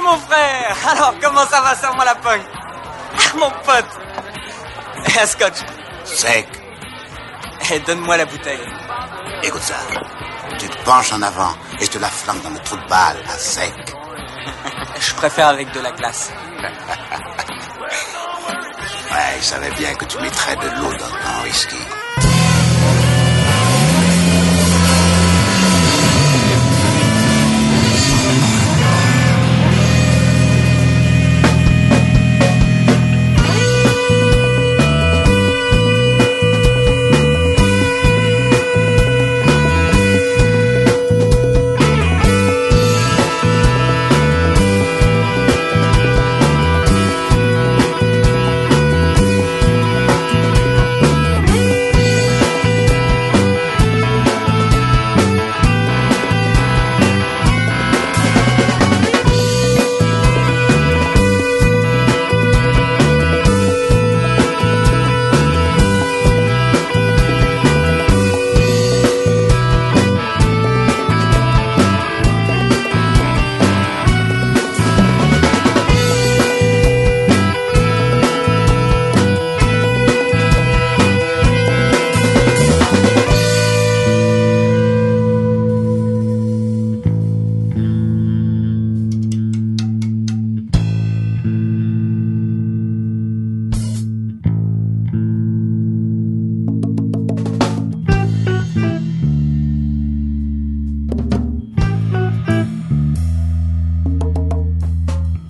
mon frère. Alors, comment ça va, serre-moi la pogne. Ah, mon pote. Et un scotch. Sec. Et donne-moi la bouteille. Écoute ça. Tu te penches en avant et je te la flanque dans le trou de balle, à sec. Je préfère avec de la glace. Ouais, il savait bien que tu mettrais de l'eau dans ton whisky.